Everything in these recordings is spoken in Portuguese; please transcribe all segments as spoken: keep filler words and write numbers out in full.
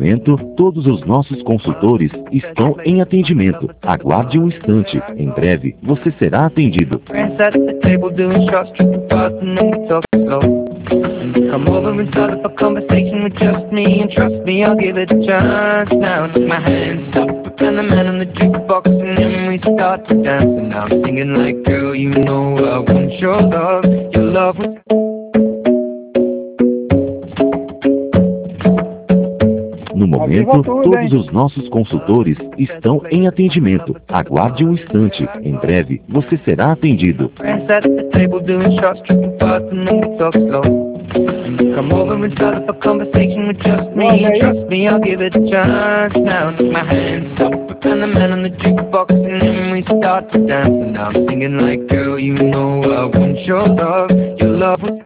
momento, todos os nossos consultores estão em atendimento. Aguarde um instante. Em breve, você será atendido. Come over and start up a conversation with just me, and trust me, I'll give it a chance. Now take my hand, stop it, and the man on the jukebox, and then we start to dance. And I'm singing like, girl, you know I want your love, your love was... No momento, todos os nossos consultores estão em atendimento. Aguarde um instante. Em breve, você será atendido. Come over and start up a conversation with just me, and trust me, I'll give it a chance. Now take my hand, stop it, and the man on the jukebox, and then we start to dance. And I'm singing like, girl, you know I want your love, your love was...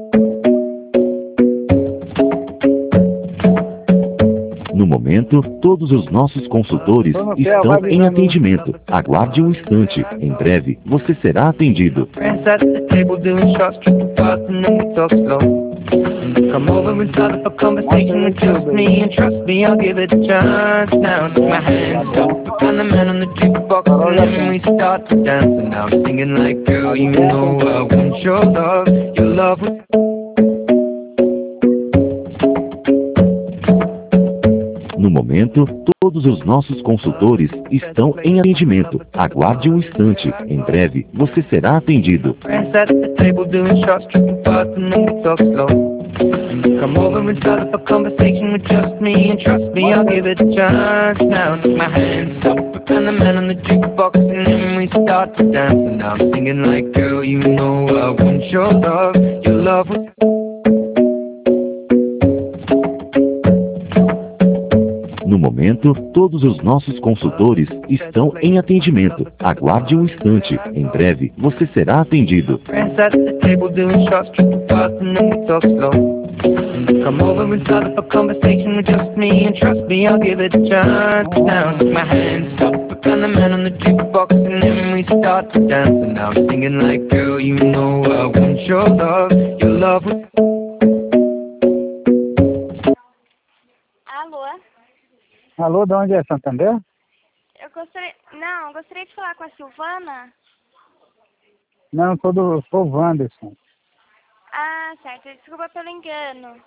No momento, todos os nossos consultores estão em atendimento. Aguarde um instante. Em breve, você será atendido. Come over and start up a conversation with just me, and trust me, I'll give it a chance. Now take my hand, stop it, and the man on the jukebox, and then we start to dance. And I'm singing like, girl, you know I want your love, your love was... No momento, todos os nossos consultores estão em atendimento. Aguarde um instante. Em breve, você será atendido. Come over and start up a conversation with just me, and trust me, I'll give it a chance. Now take my hand, stop it, and the man on the jukebox, and then we start to dance. And I'm singing like, girl, you know I want your love, your love was... No momento, todos os nossos consultores estão em atendimento. Aguarde um instante. Em breve, você será atendido. Come over and start up a conversation with just me, and trust me, I'll give it a chance. Now take my hand, stop it, and the man on the jukebox, and then we start to dance. And I'm singing like, girl, you know I want your love, your love was... Alô? Alô, de onde é? Santander? Eu gostaria... Não, eu gostaria de falar com a Silvana. Não, sou do... sou o Wanderson. Ah, certo. Desculpa pelo engano.